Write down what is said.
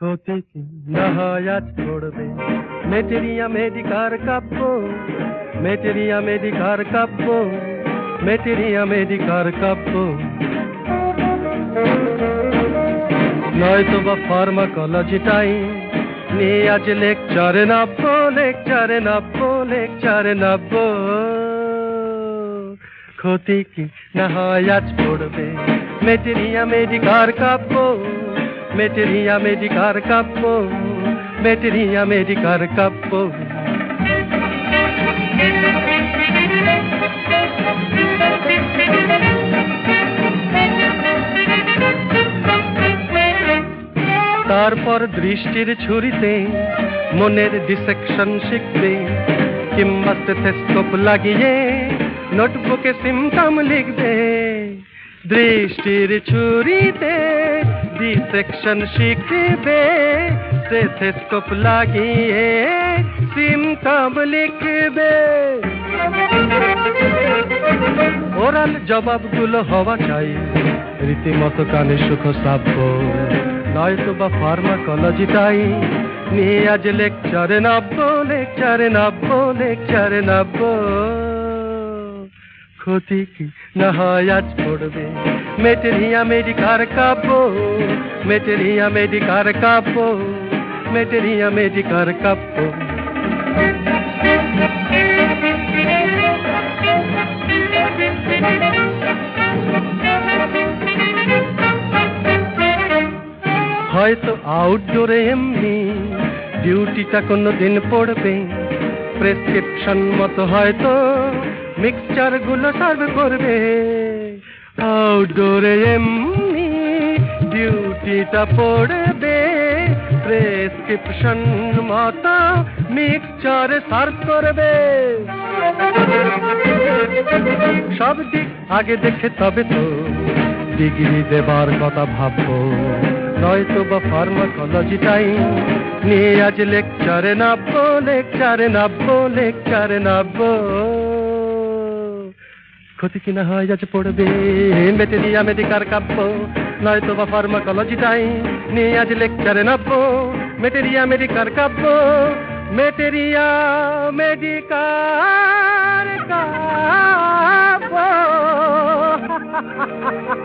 ক্ষতি কি না হয় আজ পড়বে মেটেরিয়া মেডিকার কাব্য, মেটেরিয়া মেডিকার কাব্য, মেটেরিয়া মেডিকার কাব্য। নয়তো বা ফার্মাকোলজিটাই নিয়ে আজ লেকচারে নাববো, লেকচারে নাববো, লেকচারে নাববো। ক্ষতি কি না হয় আজ পড়বে মেটেরিয়া মেডিকার কাব্য, মেটেরিয়া মেডিকার কাব্য, মেটেরিয়া মেডিকার কাব্য। তারপর দৃষ্টির ছুরিতে মনের ডিসেকশন শিখবে, কিংবা স্টেথোস্কোপ লাগিয়ে নোটবুকে সিমটম লিখবে। দৃষ্টির ছুরিতে ডিসেকশন শিখবে, স্টেথোস্কোপ লাগিয়ে সিমটম লিখবে। ওরাল জবাবগুলো হওয়া চাই রীতিমতো কানে সুখ সাব্য, নয়তো বা ফার্মাকোলজিটাই নিয়ে আজ লেকচারে নাববো, লেকচারে নাববো, লেকচারে নাববো। ক্ষতি কি না হয় আজ পড়বে মেটেরিয়া মেডিকার কাব্য, মেটেরিয়া মেডিকার কাব্য, মেটেরিয়া মেডিকার কাব্য। হয়তো আউটডোরে এমনি ডিউটিটা কোনো দিন পড়বে, প্রেসক্রিপশন মতো হয়তো মিক্সচার গুলো সার্ভ করবে। আউটডোরে এমনি ডিউটিটা পড়বে, প্রেসক্রিপশন মতো মিক্সচার সার্ভ করবে। সব দিক আগে দেখে তবে তো ডিগ্রি দেবার কথা ভাববো, নয়তো বা ফার্মাকোলজিটাই নিয়ে আজ লেকচারে নাববো, লেকচারে নাববো, লেকচারে নাববো। ক্ষতি কি না হয় আজ পড়বে মেটেরিয়া মেডিকার কাব্য, নয়তো বা ফার্মাকোলজিটাই নিয়ে আজ লেকচারে নাববো, মেটেরিয়া মেডিকার কাব্য, মেটেরিয়া মেডিকার কাব্য।